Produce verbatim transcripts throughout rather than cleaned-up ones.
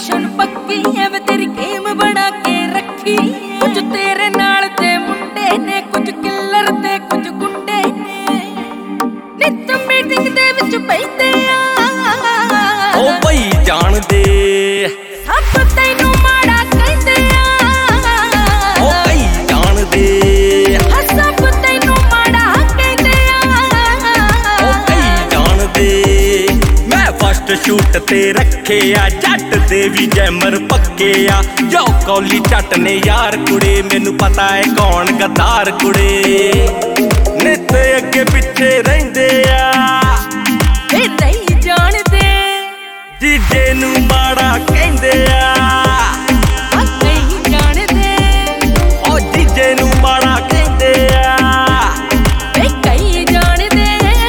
Relation पक्की है वे तेरी गेम बना के रखी। कुछ तेरे नाल दे मुंडे ने, कुछ किलर ते कुछ गुंडे ने, नित मीटिंग दे विच बैठे आ। ओ भाई जान दे सब तैनू माड़ा कहंदे आ। ओ भाई जान दे सब तैनू माड़ा कहंदे आ। ओ भाई जान दे मैं फस्ट शूट ते रखे आ, जट दे भी जैमर पक्के आ। जो कौली झट ने यार कुड़े, मैनू पता है कौन गद्दार कुड़े। नित अगे पिछे रहिंदे आ, वे नहीं जाणदे जीजे नू माड़ा कहंदे आ। आ नहीं जाणदे ओ जीजे नू माड़ा कहंदे आ। वे कई जाणदे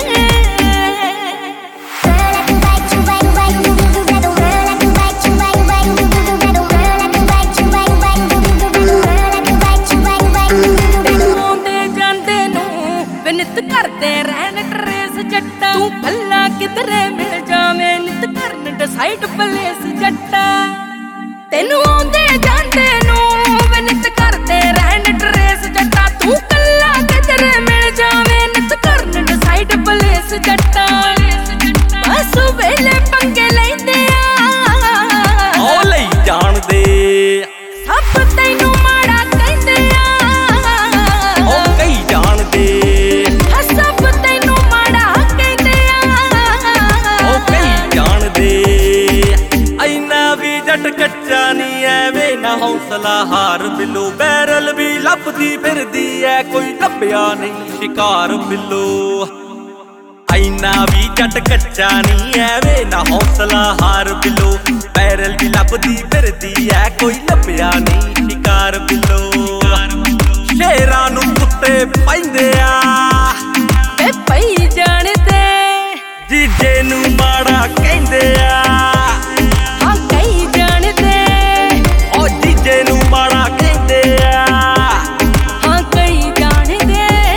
नित करते रहन ट्रेस जट्टा। तू भला किधरे मिल जावे नित करन डिसाइड प्लेस जट्टा। तेनू आंदे जांदे नू वे नित करते रहन ट्रेस जट्टा। तू कल्ला किधरे मिल जावे नित करन डिसाइड प्लेस जट्टा। बस वेले पंगे लैंदे आ। ओ लई जान दे सब तैनू माड़ा कहंदे आ। ओ कई जान दे सब तैनू माड़ा कहंदे आ। ओ कई जान दे ऐना भी जट कच्चा नहीं है वे ना हौसला हार बिलो। बैरल भी लभदी फिरदी है कोई लभ्या नहीं शिकार बिलो। ऐना भी जट कच्चा नहीं है वे ना हौसला हार बिलो। बैरल भी लभदी फिरदी है कोई लभ्या नहीं शिकार बिलो। शेरां नू कुत्ते पैंदे आ, वे पई जाणदे जीजे नू माड़ा कहंदे आ। हां कई जाणदे ओ जीजे नू माड़ा कहंदे आ। हां कई जाणदे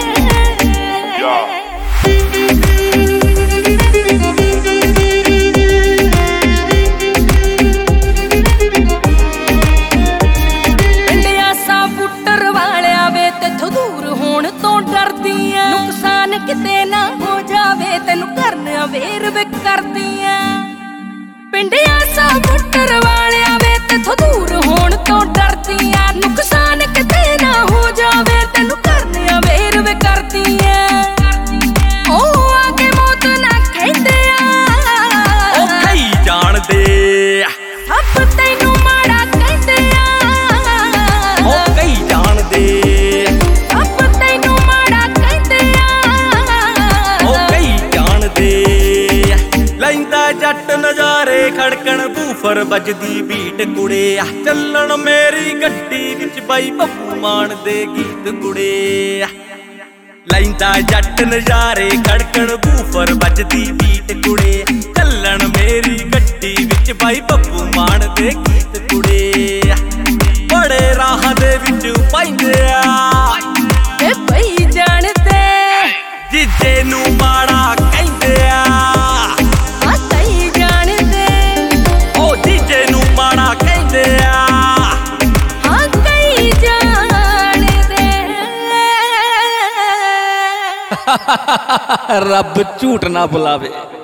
इंडिया सा बुटर वालिया वे तेथों दूर होण तो डरदी आ। नुकसान किते ना हो जावे तेनू करन अवेयर वे करदी आ। पिंडिया सा बुटर वालिया वे तेथों दूर होण तो डरदी आ। नुकसान किते ना हो जावे तेनू करन अवेयर वे करदी आ। ओ आगे मौत ना कहंदे आ। ओ कई जान दे सब तैनू माड़ा कहंदे आ। ओ कई जान दे सब तैनू माड़ा कहंदे आ। ओ कई जान दे लैंदा जट नजारे खड़कन बूफर बजदी बीट कुड़े। चलन मेरी गड्डी विच बाई बब्बू मान दे गीत कुड़े। लैंदा जट नजारे खड़कन बूफर बजदी बीट कुड़े। चलन मेरी गड्डी विच बाई बब्बू मान दे गीत कुड़े। बड़े राह दे विच पैंदे आ, वे पई जाणदे जीजे नू माड़ा कहंदे आ। आ कई जाणदे ओ जीजे नू माड़ा कहंदे आ। हाँ कई जाणदे रब झूठ ना बुलावे।